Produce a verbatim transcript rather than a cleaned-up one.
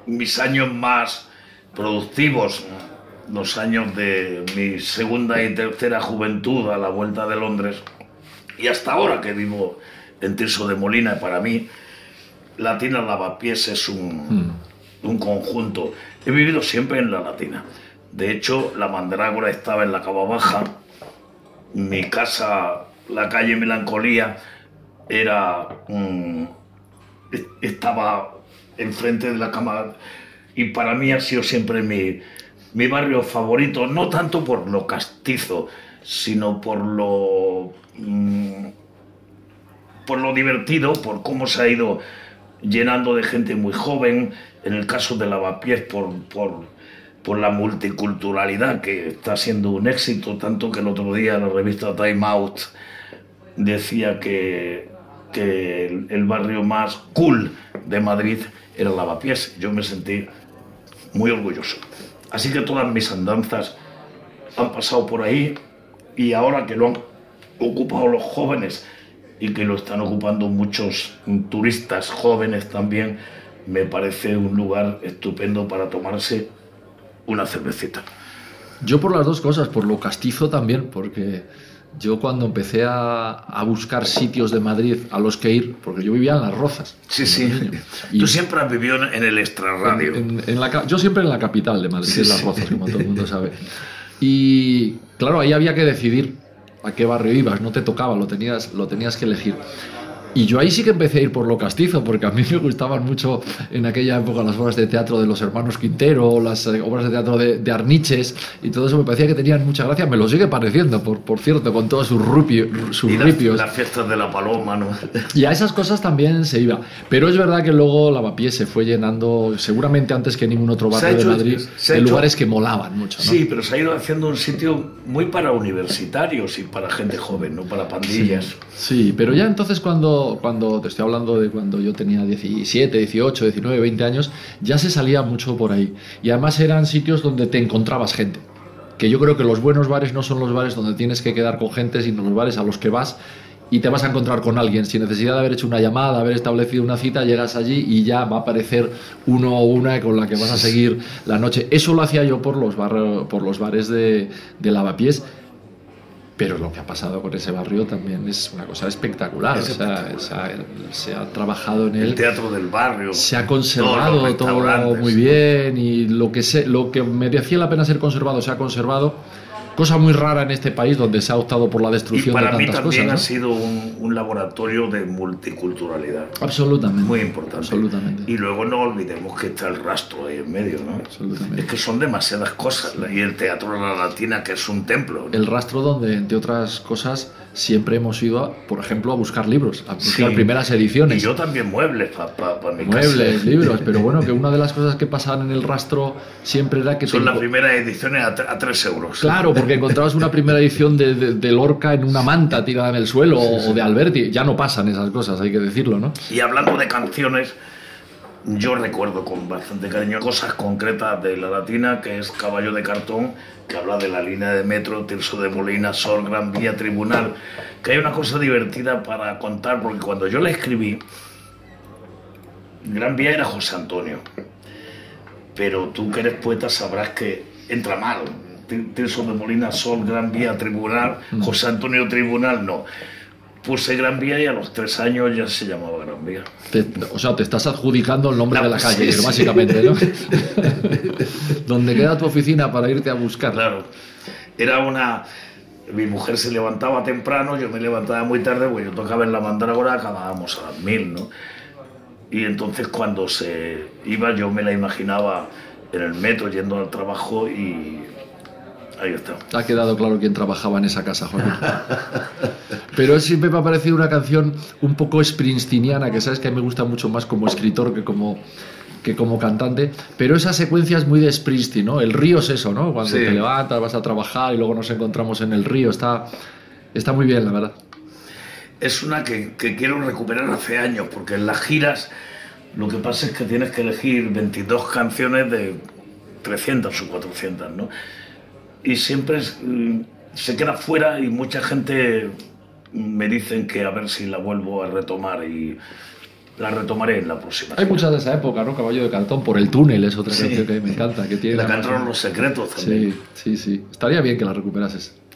mis años más productivos, los años de mi segunda y tercera juventud a la vuelta de Londres, y hasta ahora que vivo en Tirso de Molina, para mí Latina Lavapiés es un, mm. un conjunto. He vivido siempre en la Latina. De hecho, la Mandrágora estaba en la Cava Baja. Mi casa, la calle Melancolía, era mm, estaba enfrente de la cama, y para mí ha sido siempre mi, mi barrio favorito, no tanto por lo castizo, sino por lo mm, por lo divertido, por cómo se ha ido llenando de gente muy joven. En el caso de Lavapiés, por, por, por la multiculturalidad, que está siendo un éxito, tanto que el otro día la revista Time Out decía que, que el, el barrio más cool de Madrid era Lavapiés. Yo me sentí muy orgulloso. Así que todas mis andanzas han pasado por ahí, y ahora que lo han ocupado los jóvenes y que lo están ocupando muchos turistas jóvenes también, me parece un lugar estupendo para tomarse una cervecita. Yo por las dos cosas, por lo castizo también, porque yo cuando empecé a, a buscar sitios de Madrid a los que ir, porque yo vivía en Las Rozas. Sí, sí. Y tú siempre has vivido en el extrarradio. En, en, en la, yo siempre en la capital de Madrid, sí, en Las Rozas, sí. Como todo el mundo sabe. Y claro, ahí había que decidir a qué barrio ibas, no te tocaba, lo tenías, lo tenías que elegir. Y yo ahí sí que empecé a ir por lo castizo, porque a mí me gustaban mucho en aquella época las obras de teatro de los hermanos Quintero, las obras de teatro de, de Arniches, y todo eso me parecía que tenían mucha gracia. Me lo sigue pareciendo, por, por cierto, con todos sus, rupio, sus y ripios. Las, las fiestas de la Paloma, ¿no? Y a esas cosas también se iba. Pero es verdad que luego Lavapiés se fue llenando, seguramente antes que ningún otro barrio hecho, de Madrid, de hecho, lugares que molaban mucho, ¿no? Sí, pero se ha ido haciendo un sitio muy para universitarios y para gente joven, no para pandillas. Sí, sí, pero ya entonces cuando, cuando te estoy hablando de cuando yo tenía diecisiete, dieciocho, diecinueve, veinte años, ya se salía mucho por ahí. Y además eran sitios donde te encontrabas gente. Que yo creo que los buenos bares no son los bares donde tienes que quedar con gente, sino los bares a los que vas y te vas a encontrar con alguien. Sin necesidad de haber hecho una llamada, haber establecido una cita, llegas allí y ya va a aparecer uno o una con la que vas a seguir la noche. Eso lo hacía yo por los, bar, por los bares de, de Lavapiés. Pero lo que ha pasado con ese barrio también es una cosa espectacular. Es espectacular. O sea, se, ha, se ha trabajado en él. El teatro del barrio. Se ha conservado todo muy bien, y lo que, se, lo que merecía la pena ser conservado se ha conservado. Cosa muy rara en este país, donde se ha optado por la destrucción de tantas cosas. Y para mí también cosas, ha sido un, un laboratorio de multiculturalidad. Absolutamente. Muy importante. Absolutamente. Y luego no olvidemos que está el rastro ahí en medio, ¿no? Absolutamente. Es que son demasiadas cosas. Y el Teatro de la Latina, que es un templo, ¿no? El rastro donde, entre otras cosas, siempre hemos ido, a, por ejemplo, a buscar libros, a buscar sí. primeras ediciones. Y yo también muebles para pa, pa mi Muebles, casa. libros, pero bueno, que una de las cosas que pasaban en el rastro siempre era que... Son te... las primeras ediciones a, a tres euros. Claro, porque encontrabas una primera edición de, de, de Lorca en una manta tirada en el suelo, sí, sí. o de Alberti. Ya no pasan esas cosas, hay que decirlo, ¿no? Y hablando de canciones, yo recuerdo con bastante cariño cosas concretas de la Latina, que es Caballo de Cartón, que habla de la línea de metro, Tirso de Molina, Sol, Gran Vía, Tribunal, que hay una cosa divertida para contar, porque cuando yo la escribí, Gran Vía era José Antonio, pero tú que eres poeta sabrás que entra mal. Tirso de Molina, Sol, Gran Vía, Tribunal, José Antonio Tribunal, no. Puse Gran Vía y a los tres años ya se llamaba Gran Vía. Te, o sea, te estás adjudicando el nombre no, de la calle, sí, básicamente, ¿no? Donde queda tu oficina para irte a buscar. Claro. Era una... Mi mujer se levantaba temprano, yo me levantaba muy tarde, pues yo tocaba en la Mandrágora, acabábamos a las mil, ¿no? Y entonces cuando se iba yo me la imaginaba en el metro yendo al trabajo y... Ahí está. Ha quedado claro quién trabajaba en esa casa, Joaquín. Pero siempre me ha parecido una canción un poco springsteeniana, que sabes que a mí me gusta mucho más como escritor que como, que como cantante. Pero esa secuencia es muy de Springsteen, ¿no? El río es eso, ¿no? Cuando sí. te levantas, vas a trabajar y luego nos encontramos en el río. Está, está muy bien, la verdad. Es una que, que quiero recuperar hace años, porque en las giras lo que pasa es que tienes que elegir veintidós canciones de trescientas o cuatrocientas, ¿no? Y siempre es, se queda fuera y mucha gente me dicen que a ver si la vuelvo a retomar y, La retomaré en la próxima. Hay muchas de esa época, ¿no? Caballo de cartón, por el túnel es otra Sí. canción que me encanta. Que tiene La la cantaron Los Secretos también. Sí, sí, sí. Estaría bien que la recuperases.